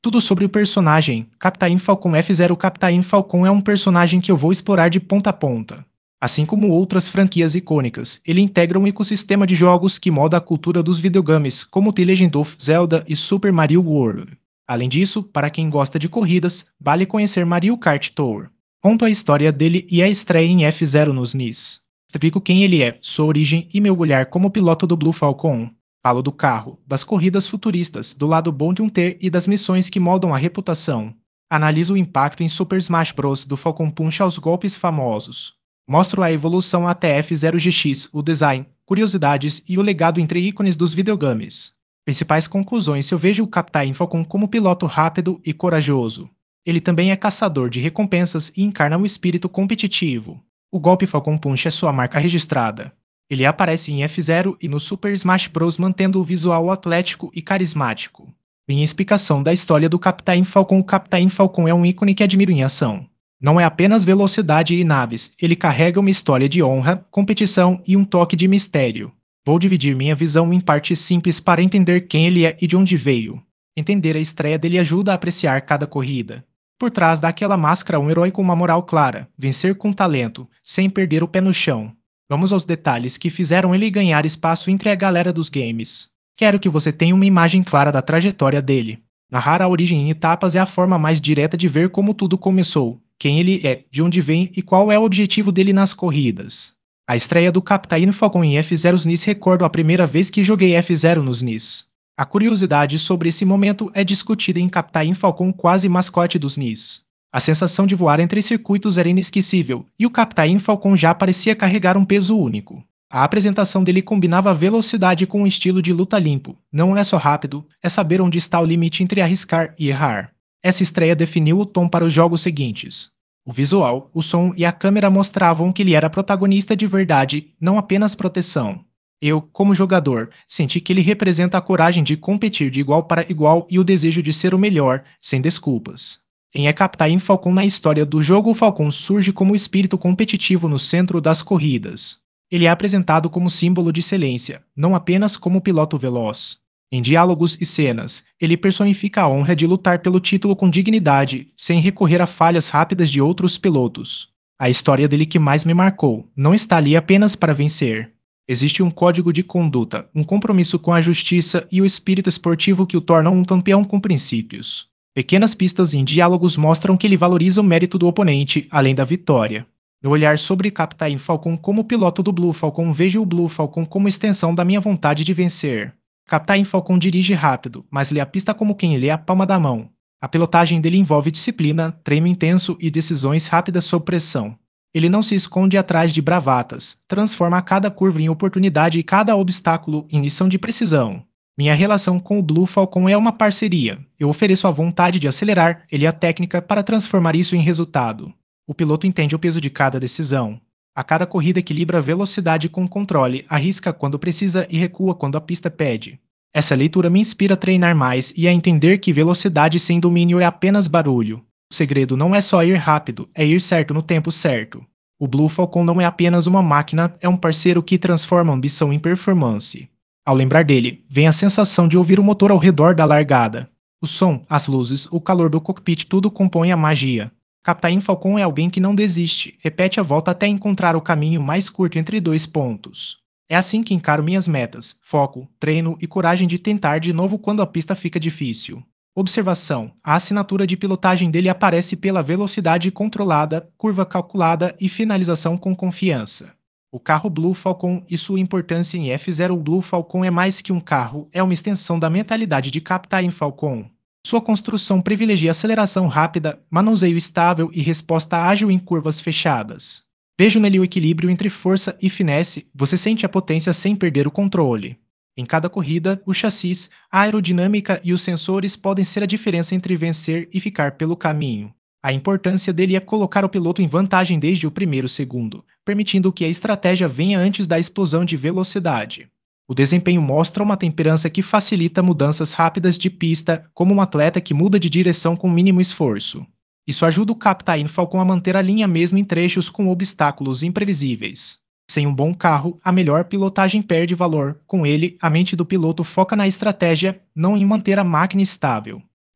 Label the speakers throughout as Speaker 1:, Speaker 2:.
Speaker 1: Tudo sobre o personagem, Captain Falcon F0. Captain Falcon é um personagem que eu vou explorar de ponta a ponta. Assim como outras franquias icônicas, ele integra um ecossistema de jogos que molda a cultura dos videogames, como The Legend of Zelda e Super Mario World. Além disso, para quem gosta de corridas, vale conhecer Mario Kart Tour. Conto a história dele e a estreia em F0 nos NIS. Explico quem ele é, sua origem e mergulhar como piloto do Blue Falcon. Falo do carro, das corridas futuristas, do lado bom de um ter e das missões que moldam a reputação. Analiso o impacto em Super Smash Bros. Do Falcon Punch aos golpes famosos. Mostro a evolução até F0GX, o design, curiosidades e o legado entre ícones dos videogames. Principais conclusões: eu vejo o Captain Falcon como piloto rápido e corajoso. Ele também é caçador de recompensas e encarna o espírito competitivo. O golpe Falcon Punch é sua marca registrada. Ele aparece em F0 e no Super Smash Bros. Mantendo o visual atlético e carismático. Minha explicação da história do Captain Falcon: o Captain Falcon é um ícone que admiro em ação. Não é apenas velocidade e naves, ele carrega uma história de honra, competição e um toque de mistério. Vou dividir minha visão em partes simples para entender quem ele é e de onde veio. Entender a estreia dele ajuda a apreciar cada corrida. Por trás daquela máscara, um herói com uma moral clara, vencer com talento, sem perder o pé no chão. Vamos aos detalhes que fizeram ele ganhar espaço entre a galera dos games. Quero que você tenha uma imagem clara da trajetória dele. Narrar a origem em etapas é a forma mais direta de ver como tudo começou, quem ele é, de onde vem e qual é o objetivo dele nas corridas. A estreia do Captain Falcon em F0 NIS. Recordo a primeira vez que joguei F0 nos NIS. A curiosidade sobre esse momento é discutida em Captain Falcon, quase mascote dos NIS. A sensação de voar entre circuitos era inesquecível, e o Captain Falcon já parecia carregar um peso único. A apresentação dele combinava velocidade com um estilo de luta limpo. Não é só rápido, é saber onde está o limite entre arriscar e errar. Essa estreia definiu o tom para os jogos seguintes. O visual, o som e a câmera mostravam que ele era protagonista de verdade, não apenas proteção. Eu, como jogador, senti que ele representa a coragem de competir de igual para igual e o desejo de ser o melhor, sem desculpas. Em A Captain Falcon, na história do jogo, o Falcon surge como o espírito competitivo no centro das corridas. Ele é apresentado como símbolo de excelência, não apenas como piloto veloz. Em diálogos e cenas, ele personifica a honra de lutar pelo título com dignidade, sem recorrer a falhas rápidas de outros pilotos. A história dele que mais me marcou não está ali apenas para vencer. Existe um código de conduta, um compromisso com a justiça e o espírito esportivo que o tornam um campeão com princípios. Pequenas pistas em diálogos mostram que ele valoriza o mérito do oponente, além da vitória. No olhar sobre Captain Falcon como piloto do Blue Falcon, vejo o Blue Falcon como extensão da minha vontade de vencer. Captain Falcon dirige rápido, mas lê a pista como quem lê a palma da mão. A pilotagem dele envolve disciplina, treino intenso e decisões rápidas sob pressão. Ele não se esconde atrás de bravatas, transforma cada curva em oportunidade e cada obstáculo em lição de precisão. Minha relação com o Blue Falcon é uma parceria. Eu ofereço a vontade de acelerar, ele a técnica para transformar isso em resultado. O piloto entende o peso de cada decisão. A cada corrida equilibra velocidade com controle, arrisca quando precisa e recua quando a pista pede. Essa leitura me inspira a treinar mais e a entender que velocidade sem domínio é apenas barulho. O segredo não é só ir rápido, é ir certo no tempo certo. O Blue Falcon não é apenas uma máquina, é um parceiro que transforma ambição em performance. Ao lembrar dele, vem a sensação de ouvir o motor ao redor da largada. O som, as luzes, o calor do cockpit, tudo compõe a magia. Captain Falcon é alguém que não desiste, repete a volta até encontrar o caminho mais curto entre dois pontos. É assim que encaro minhas metas, foco, treino e coragem de tentar de novo quando a pista fica difícil. Observação: a assinatura de pilotagem dele aparece pela velocidade controlada, curva calculada e finalização com confiança. O carro Blue Falcon e sua importância em F0. O Blue Falcon é mais que um carro, é uma extensão da mentalidade de Captain Falcon. Sua construção privilegia aceleração rápida, manuseio estável e resposta ágil em curvas fechadas. Vejo nele o equilíbrio entre força e finesse, você sente a potência sem perder o controle. Em cada corrida, o chassis, a aerodinâmica e os sensores podem ser a diferença entre vencer e ficar pelo caminho. A importância dele é colocar o piloto em vantagem desde o primeiro segundo, permitindo que a estratégia venha antes da explosão de velocidade. O desempenho mostra uma temperança que facilita mudanças rápidas de pista, como um atleta que muda de direção com mínimo esforço. Isso ajuda o Captain Falcon a manter a linha mesmo em trechos com obstáculos imprevisíveis. Sem um bom carro, a melhor pilotagem perde valor. Com ele, a mente do piloto foca na estratégia, não em manter a máquina estável.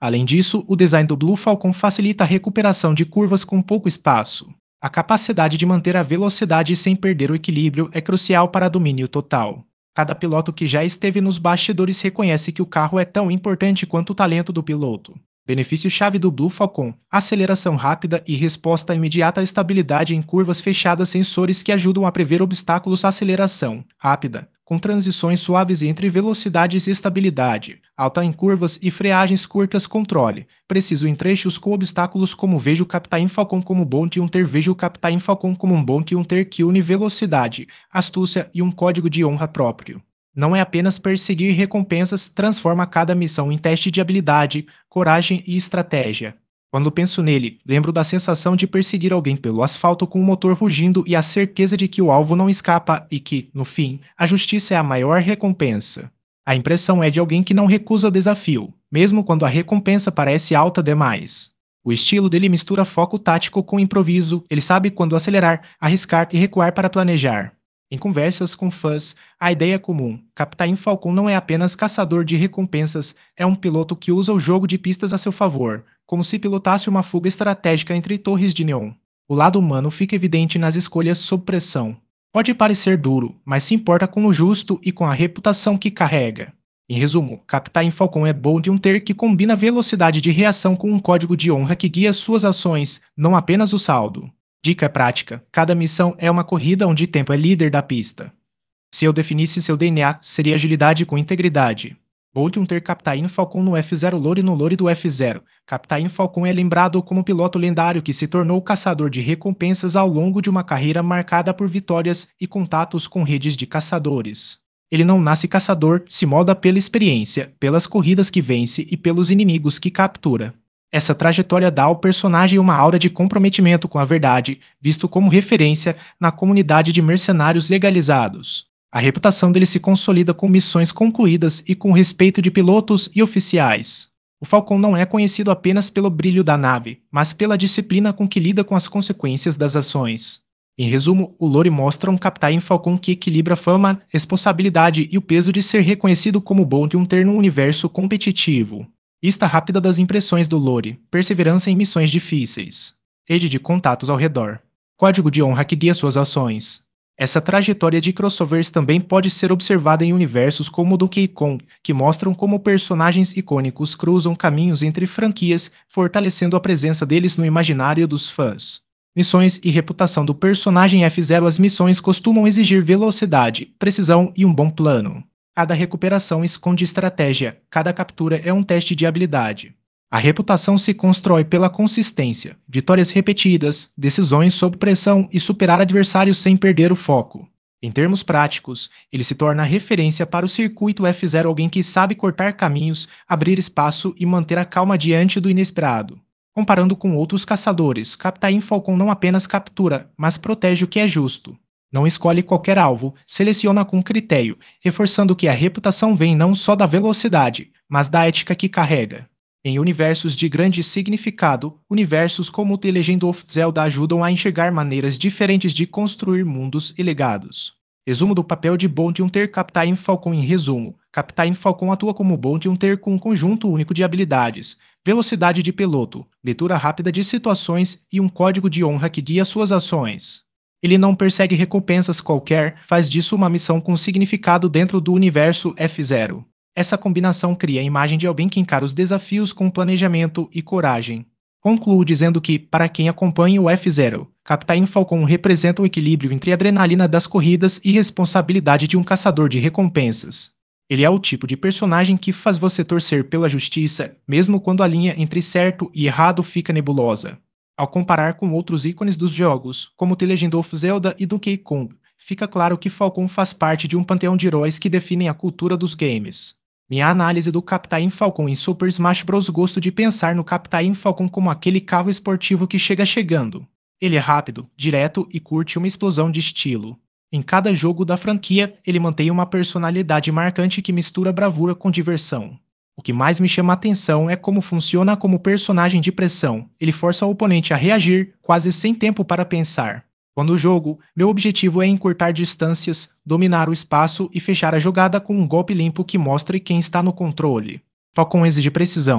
Speaker 1: Além disso, o design do Blue Falcon facilita a recuperação de curvas com pouco espaço. A capacidade de manter a velocidade sem perder o equilíbrio é crucial para domínio total. Cada piloto que já esteve nos bastidores reconhece que o carro é tão importante quanto o talento do piloto. Benefício-chave do Blue Falcon: aceleração rápida e resposta imediata à estabilidade em curvas fechadas, sensores que ajudam a prever obstáculos, aceleração rápida, com transições suaves entre velocidades e estabilidade, alta em curvas e freagens curtas, controle preciso em trechos com obstáculos. Como vejo o Captain Falcon como Bounty Hunter, vejo o Captain Falcon como um Bounty Hunter que une velocidade, astúcia e um código de honra próprio. Não é apenas perseguir recompensas, transforma cada missão em teste de habilidade, coragem e estratégia. Quando penso nele, lembro da sensação de perseguir alguém pelo asfalto com o motor rugindo e a certeza de que o alvo não escapa e que, no fim, a justiça é a maior recompensa. A impressão é de alguém que não recusa desafio, mesmo quando a recompensa parece alta demais. O estilo dele mistura foco tático com improviso, ele sabe quando acelerar, arriscar e recuar para planejar. Em conversas com fãs, a ideia é comum: Captain Falcon não é apenas caçador de recompensas, é um piloto que usa o jogo de pistas a seu favor, como se pilotasse uma fuga estratégica entre torres de neon. O lado humano fica evidente nas escolhas sob pressão. Pode parecer duro, mas se importa com o justo e com a reputação que carrega. Em resumo, Captain Falcon é Bounty Hunter que combina velocidade de reação com um código de honra que guia suas ações, não apenas o saldo. Dica prática: cada missão é uma corrida onde tempo é líder da pista. Se eu definisse seu DNA, seria agilidade com integridade. Bounty Hunter Captain Falcon no F0 Lore. No lore do F0, Captain Falcon é lembrado como piloto lendário que se tornou caçador de recompensas ao longo de uma carreira marcada por vitórias e contatos com redes de caçadores. Ele não nasce caçador, se molda pela experiência, pelas corridas que vence e pelos inimigos que captura. Essa trajetória dá ao personagem uma aura de comprometimento com a verdade, visto como referência na comunidade de mercenários legalizados. A reputação dele se consolida com missões concluídas e com o respeito de pilotos e oficiais. O Falcon não é conhecido apenas pelo brilho da nave, mas pela disciplina com que lida com as consequências das ações. Em resumo, o lore mostra um Captain Falcon que equilibra fama, responsabilidade e o peso de ser reconhecido como Bounty Hunter num universo competitivo. Lista rápida das impressões do lore: perseverança em missões difíceis, rede de contatos ao redor, código de honra que guia suas ações. Essa trajetória de crossovers também pode ser observada em universos como o do K-Con, que mostram como personagens icônicos cruzam caminhos entre franquias, fortalecendo a presença deles no imaginário dos fãs. Missões e reputação do personagem F0. As missões costumam exigir velocidade, precisão e um bom plano. Cada recuperação esconde estratégia, cada captura é um teste de habilidade. A reputação se constrói pela consistência, vitórias repetidas, decisões sob pressão e superar adversários sem perder o foco. Em termos práticos, ele se torna referência para o circuito F0, alguém que sabe cortar caminhos, abrir espaço e manter a calma diante do inesperado. Comparando com outros caçadores, Captain Falcon não apenas captura, mas protege o que é justo. Não escolhe qualquer alvo, seleciona com critério, reforçando que a reputação vem não só da velocidade, mas da ética que carrega. Em universos de grande significado, universos como o The Legend of Zelda ajudam a enxergar maneiras diferentes de construir mundos e legados. Resumo do papel de Bounty Hunter. Captain Falcon. Em resumo, Captain Falcon atua como Bounty Hunter com um conjunto único de habilidades: velocidade de piloto, leitura rápida de situações e um código de honra que guia suas ações. Ele não persegue recompensas qualquer, faz disso uma missão com significado dentro do universo F0. Essa combinação cria a imagem de alguém que encara os desafios com planejamento e coragem. Concluo dizendo que, para quem acompanha o F0, Captain Falcon representa o equilíbrio entre a adrenalina das corridas e responsabilidade de um caçador de recompensas. Ele é o tipo de personagem que faz você torcer pela justiça, mesmo quando a linha entre certo e errado fica nebulosa. Ao comparar com outros ícones dos jogos, como The Legend of Zelda e Donkey Kong, fica claro que Falcon faz parte de um panteão de heróis que definem a cultura dos games. Minha análise do Captain Falcon em Super Smash Bros. Gosto de pensar no Captain Falcon como aquele carro esportivo que chega chegando. Ele é rápido, direto e curte uma explosão de estilo. Em cada jogo da franquia, ele mantém uma personalidade marcante que mistura bravura com diversão. O que mais me chama a atenção é como funciona como personagem de pressão. Ele força o oponente a reagir, quase sem tempo para pensar. Quando jogo, meu objetivo é encurtar distâncias, dominar o espaço e fechar a jogada com um golpe limpo que mostre quem está no controle. Falcon exige precisão.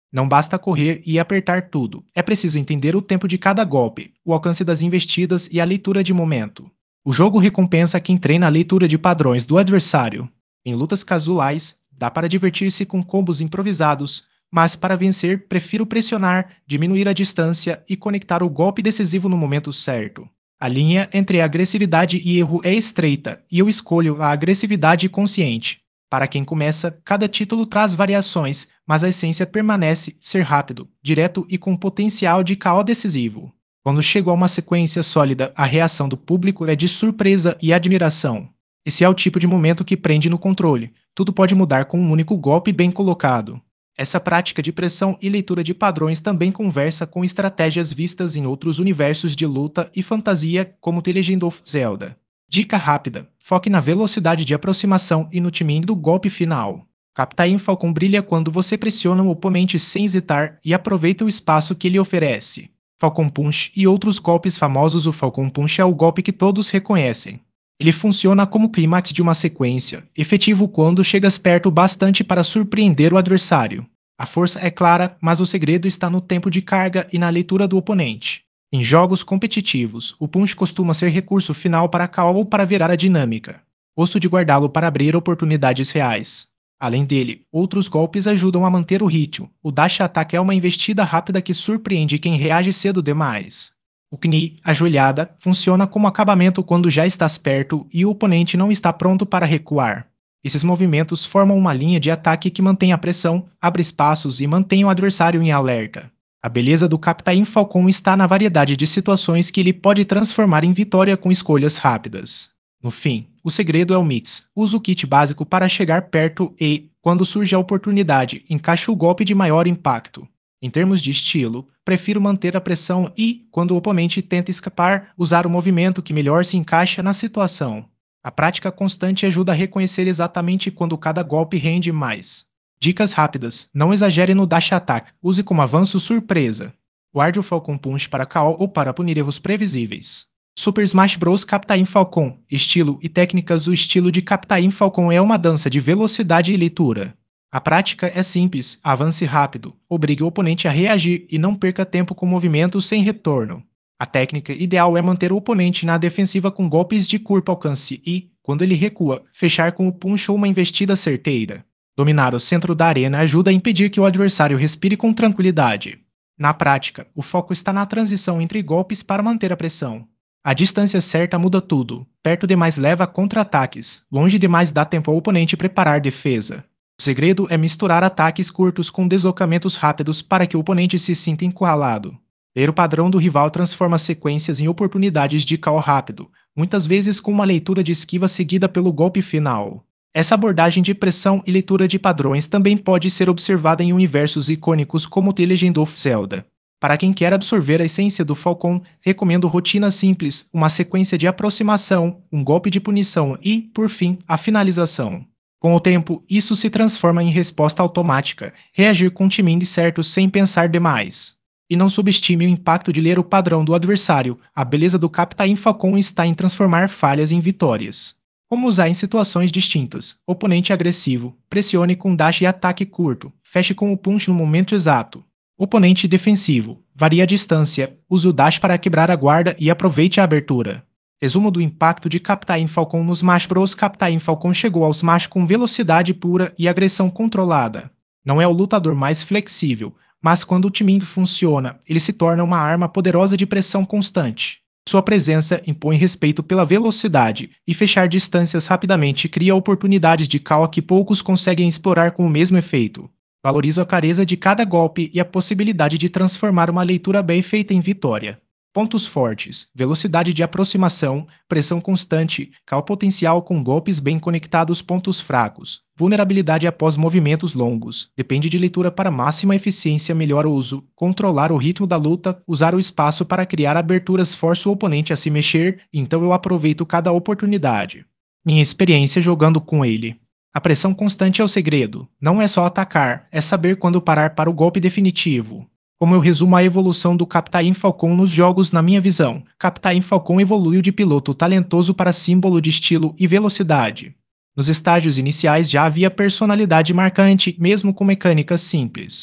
Speaker 1: Não basta correr e apertar tudo, é preciso entender o tempo de cada golpe, o alcance das investidas e a leitura de momento. O jogo recompensa quem treina a leitura de padrões do adversário. Em lutas casuais, dá para divertir-se com combos improvisados, mas para vencer prefiro pressionar, diminuir a distância e conectar o golpe decisivo no momento certo. A linha entre agressividade e erro é estreita, e eu escolho a agressividade consciente. Para quem começa, cada título traz variações, mas a essência permanece ser rápido, direto e com potencial de KO decisivo. Quando chego a uma sequência sólida, a reação do público é de surpresa e admiração. Esse é o tipo de momento que prende no controle. Tudo pode mudar com um único golpe bem colocado. Essa prática de pressão e leitura de padrões também conversa com estratégias vistas em outros universos de luta e fantasia, como The Legend of Zelda. Dica rápida: foque na velocidade de aproximação e no timing do golpe final. Captain Falcon brilha quando você pressiona o oponente sem hesitar e aproveita o espaço que ele oferece. Falcon Punch e outros golpes famosos. O Falcon Punch é o golpe que todos reconhecem. Ele funciona como clímax de uma sequência, efetivo quando chegas perto bastante para surpreender o adversário. A força é clara, mas o segredo está no tempo de carga e na leitura do oponente. Em jogos competitivos, o punch costuma ser recurso final para KO ou para virar a dinâmica. Gosto de guardá-lo para abrir oportunidades reais. Além dele, outros golpes ajudam a manter o ritmo. O dash attack é uma investida rápida que surpreende quem reage cedo demais. O Knie, a joelhada, funciona como acabamento quando já estás perto e o oponente não está pronto para recuar. Esses movimentos formam uma linha de ataque que mantém a pressão, abre espaços e mantém o adversário em alerta. A beleza do Captain Falcon está na variedade de situações que ele pode transformar em vitória com escolhas rápidas. No fim, o segredo é o mix. Usa o kit básico para chegar perto e, quando surge a oportunidade, encaixa o golpe de maior impacto. Em termos de estilo, prefiro manter a pressão e, quando o oponente tenta escapar, usar o movimento que melhor se encaixa na situação. A prática constante ajuda a reconhecer exatamente quando cada golpe rende mais. Dicas rápidas: não exagere no dash attack, use como avanço surpresa. Guarde o Falcon Punch para KO ou para punir erros previsíveis. Super Smash Bros. Captain Falcon. Estilo e técnicas. O estilo de Captain Falcon é uma dança de velocidade e leitura. A prática é simples: avance rápido, obrigue o oponente a reagir e não perca tempo com movimentos sem retorno. A técnica ideal é manter o oponente na defensiva com golpes de curto alcance e, quando ele recua, fechar com o punch ou uma investida certeira. Dominar o centro da arena ajuda a impedir que o adversário respire com tranquilidade. Na prática, o foco está na transição entre golpes para manter a pressão. A distância certa muda tudo. Perto demais leva a contra-ataques, longe demais dá tempo ao oponente preparar defesa. O segredo é misturar ataques curtos com deslocamentos rápidos para que o oponente se sinta encurralado. Ler o padrão do rival transforma sequências em oportunidades de KO rápido, muitas vezes com uma leitura de esquiva seguida pelo golpe final. Essa abordagem de pressão e leitura de padrões também pode ser observada em universos icônicos como The Legend of Zelda. Para quem quer absorver a essência do Falcon, recomendo rotinas simples, uma sequência de aproximação, um golpe de punição e, por fim, a finalização. Com o tempo, isso se transforma em resposta automática, reagir com o timing certo sem pensar demais. E não subestime o impacto de ler o padrão do adversário. A beleza do Captain Falcon está em transformar falhas em vitórias. Como usar em situações distintas? Oponente agressivo. Pressione com dash e ataque curto. Feche com o punch no momento exato. Oponente defensivo. Varie a distância. Use o dash para quebrar a guarda e aproveite a abertura. Resumo do impacto de Captain Falcon no Smash Bros. Captain Falcon chegou ao Smash com velocidade pura e agressão controlada. Não é o lutador mais flexível, mas quando o timing funciona, ele se torna uma arma poderosa de pressão constante. Sua presença impõe respeito pela velocidade, e fechar distâncias rapidamente cria oportunidades de KO que poucos conseguem explorar com o mesmo efeito. Valorizo a clareza de cada golpe e a possibilidade de transformar uma leitura bem feita em vitória. Pontos fortes: velocidade de aproximação, pressão constante, KO potencial com golpes bem conectados. Pontos fracos: vulnerabilidade após movimentos longos. Depende de leitura para máxima eficiência, melhor uso. Controlar o ritmo da luta, usar o espaço para criar aberturas força o oponente a se mexer, então eu aproveito cada oportunidade. Minha experiência jogando com ele. A pressão constante é o segredo. Não é só atacar, é saber quando parar para o golpe definitivo. Como eu resumo a evolução do Captain Falcon nos jogos na minha visão? Captain Falcon evoluiu de piloto talentoso para símbolo de estilo e velocidade. Nos estágios iniciais já havia personalidade marcante, mesmo com mecânicas simples.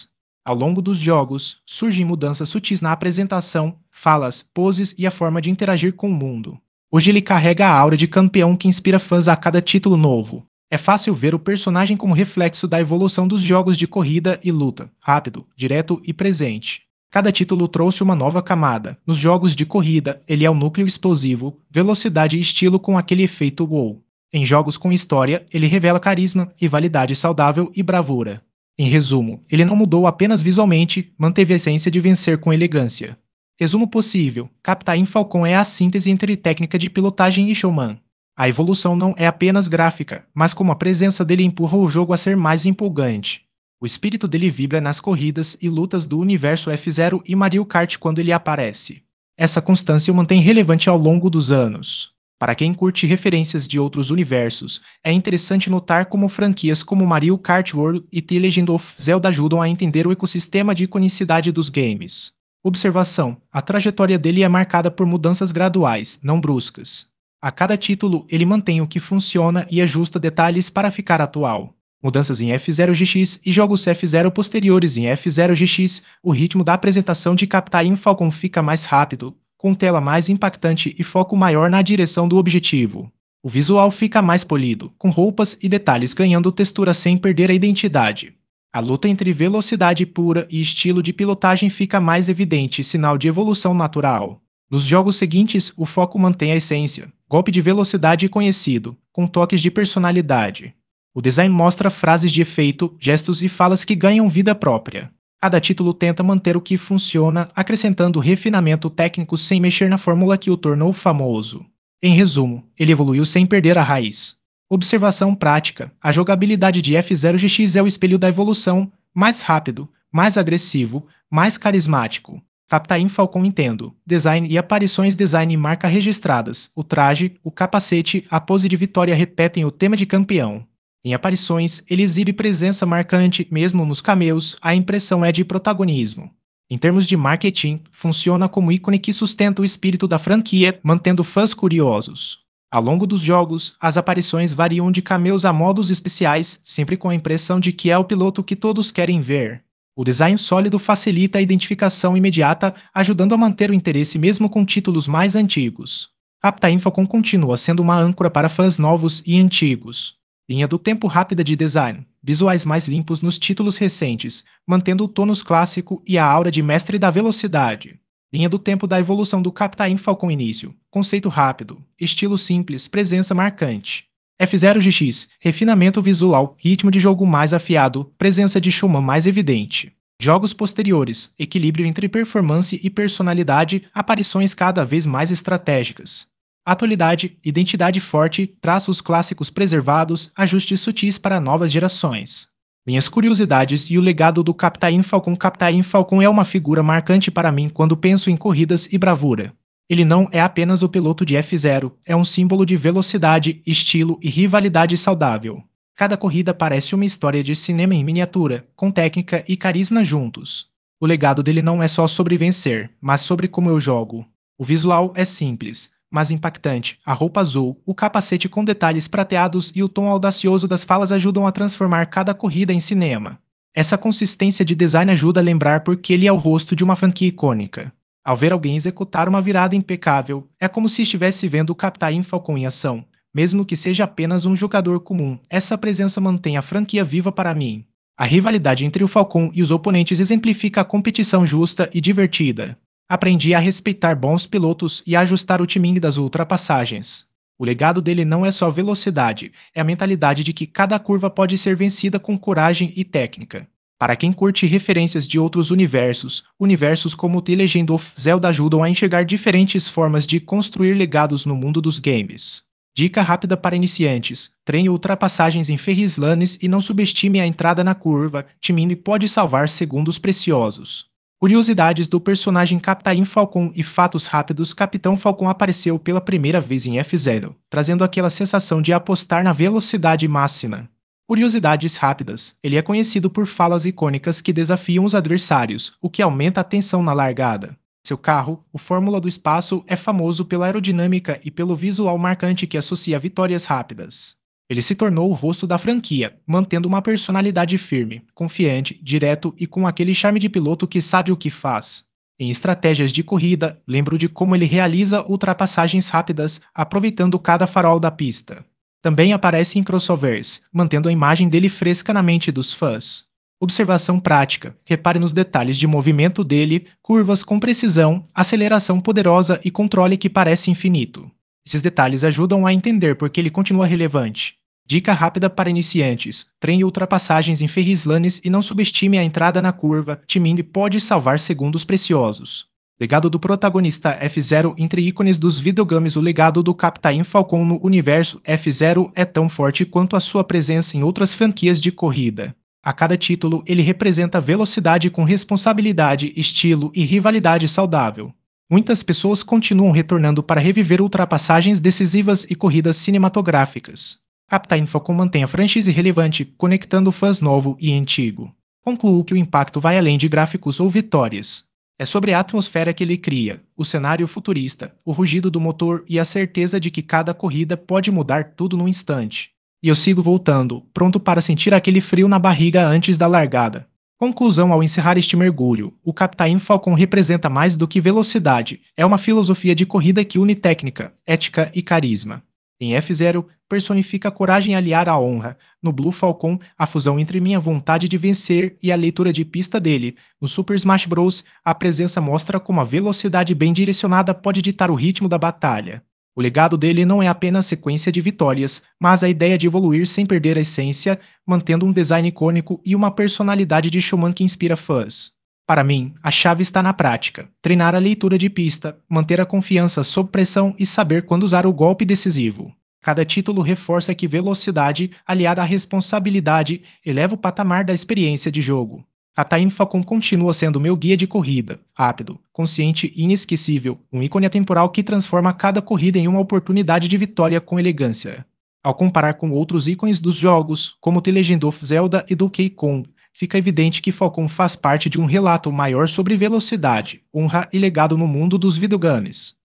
Speaker 1: Ao longo dos jogos, surgem mudanças sutis na apresentação, falas, poses e a forma de interagir com o mundo. Hoje ele carrega a aura de campeão que inspira fãs a cada título novo. É fácil ver o personagem como reflexo da evolução dos jogos de corrida e luta, rápido, direto e presente. Cada título trouxe uma nova camada. Nos jogos de corrida, ele é o núcleo explosivo, velocidade e estilo com aquele efeito wow. Em jogos com história, ele revela carisma, rivalidade saudável e bravura. Em resumo, ele não mudou apenas visualmente, manteve a essência de vencer com elegância. Resumo possível: Captain Falcon é a síntese entre técnica de pilotagem e showman. A evolução não é apenas gráfica, mas como a presença dele empurra o jogo a ser mais empolgante. O espírito dele vibra nas corridas e lutas do universo F-Zero e Mario Kart quando ele aparece. Essa constância o mantém relevante ao longo dos anos. Para quem curte referências de outros universos, é interessante notar como franquias como Mario Kart World e The Legend of Zelda ajudam a entender o ecossistema de iconicidade dos games. Observação: a trajetória dele é marcada por mudanças graduais, não bruscas. A cada título, ele mantém o que funciona e ajusta detalhes para ficar atual. Mudanças em F-Zero GX e jogos F-Zero posteriores em F-Zero GX, o ritmo da apresentação de Captain Falcon fica mais rápido, com tela mais impactante e foco maior na direção do objetivo. O visual fica mais polido, com roupas e detalhes ganhando textura sem perder a identidade. A luta entre velocidade pura e estilo de pilotagem fica mais evidente, sinal de evolução natural. Nos jogos seguintes, o foco mantém a essência, golpe de velocidade conhecido, com toques de personalidade. O design mostra frases de efeito, gestos e falas que ganham vida própria. Cada título tenta manter o que funciona, acrescentando refinamento técnico sem mexer na fórmula que o tornou famoso. Em resumo, ele evoluiu sem perder a raiz. Observação prática: a jogabilidade de F-Zero GX é o espelho da evolução, mais rápido, mais agressivo, mais carismático. Captain Falcon Nintendo. Design e aparições. Design e marca registradas. O traje, o capacete, a pose de vitória repetem o tema de campeão. Em aparições, ele exibe presença marcante, mesmo nos cameos, a impressão é de protagonismo. Em termos de marketing, funciona como ícone que sustenta o espírito da franquia, mantendo fãs curiosos. Ao longo dos jogos, as aparições variam de cameos a modos especiais, sempre com a impressão de que é o piloto que todos querem ver. O design sólido facilita a identificação imediata, ajudando a manter o interesse mesmo com títulos mais antigos. Captain Falcon continua sendo uma âncora para fãs novos e antigos. Linha do tempo rápida de design, visuais mais limpos nos títulos recentes, mantendo o tônus clássico e a aura de mestre da velocidade. Linha do tempo da evolução do Captain Falcon início, conceito rápido, estilo simples, presença marcante. F-Zero GX, refinamento visual, ritmo de jogo mais afiado, presença de showman mais evidente. Jogos posteriores, equilíbrio entre performance e personalidade, aparições cada vez mais estratégicas. Atualidade, identidade forte, traços clássicos preservados, ajustes sutis para novas gerações. Minhas curiosidades e o legado do Captain Falcon. Captain Falcon é uma figura marcante para mim quando penso em corridas e bravura. Ele não é apenas o piloto de F-Zero, é um símbolo de velocidade, estilo e rivalidade saudável. Cada corrida parece uma história de cinema em miniatura, com técnica e carisma juntos. O legado dele não é só sobre vencer, mas sobre como eu jogo. O visual é simples, mas impactante. A roupa azul, o capacete com detalhes prateados e o tom audacioso das falas ajudam a transformar cada corrida em cinema. Essa consistência de design ajuda a lembrar porque ele é o rosto de uma franquia icônica. Ao ver alguém executar uma virada impecável, é como se estivesse vendo o Captain Falcon em ação. Mesmo que seja apenas um jogador comum, essa presença mantém a franquia viva para mim. A rivalidade entre o Falcon e os oponentes exemplifica a competição justa e divertida. Aprendi a respeitar bons pilotos e a ajustar o timing das ultrapassagens. O legado dele não é só velocidade, é a mentalidade de que cada curva pode ser vencida com coragem e técnica. Para quem curte referências de outros universos como The Legend of Zelda ajudam a enxergar diferentes formas de construir legados no mundo dos games. Dica rápida para iniciantes: treine ultrapassagens em ferrislanes e não subestime a entrada na curva, timing pode salvar segundos preciosos. Curiosidades do personagem Captain Falcon e fatos rápidos. Capitão Falcon apareceu pela primeira vez em F-Zero, trazendo aquela sensação de apostar na velocidade máxima. Curiosidades rápidas. Ele é conhecido por falas icônicas que desafiam os adversários, o que aumenta a tensão na largada. Seu carro, o Fórmula do Espaço, é famoso pela aerodinâmica e pelo visual marcante que associa vitórias rápidas. Ele se tornou o rosto da franquia, mantendo uma personalidade firme, confiante, direto e com aquele charme de piloto que sabe o que faz. Em estratégias de corrida, lembro de como ele realiza ultrapassagens rápidas, aproveitando cada farol da pista. Também aparece em crossovers, mantendo a imagem dele fresca na mente dos fãs. Observação prática: repare nos detalhes de movimento dele, curvas com precisão, aceleração poderosa e controle que parece infinito. Esses detalhes ajudam a entender por que ele continua relevante. Dica rápida para iniciantes: treine ultrapassagens em ferrislanes e não subestime a entrada na curva, timing pode salvar segundos preciosos. Legado do protagonista F-Zero. Entre ícones dos videogames, o legado do Captain Falcon no universo F-Zero é tão forte quanto a sua presença em outras franquias de corrida. A cada título, ele representa velocidade com responsabilidade, estilo e rivalidade saudável. Muitas pessoas continuam retornando para reviver ultrapassagens decisivas e corridas cinematográficas. Captain Falcon mantém a franchise relevante, conectando fãs novo e antigo. Concluo que o impacto vai além de gráficos ou vitórias. É sobre a atmosfera que ele cria, o cenário futurista, o rugido do motor e a certeza de que cada corrida pode mudar tudo num instante. E eu sigo voltando, pronto para sentir aquele frio na barriga antes da largada. Conclusão: ao encerrar este mergulho, o Captain Falcon representa mais do que velocidade, é uma filosofia de corrida que une técnica, ética e carisma. Em F-Zero, personifica a coragem aliada à honra. No Blue Falcon, a fusão entre minha vontade de vencer e a leitura de pista dele. No Super Smash Bros., a presença mostra como a velocidade bem direcionada pode ditar o ritmo da batalha. O legado dele não é apenas sequência de vitórias, mas a ideia de evoluir sem perder a essência, mantendo um design icônico e uma personalidade de showman que inspira fãs. Para mim, a chave está na prática: treinar a leitura de pista, manter a confiança sob pressão e saber quando usar o golpe decisivo. Cada título reforça que velocidade, aliada à responsabilidade, eleva o patamar da experiência de jogo. A Time Falcon continua sendo meu guia de corrida, rápido, consciente e inesquecível, um ícone atemporal que transforma cada corrida em uma oportunidade de vitória com elegância. Ao comparar com outros ícones dos jogos, como The Legend of Zelda e Donkey Kong, fica evidente que Falcon faz parte de um relato maior sobre velocidade, honra e legado no mundo dos videogames.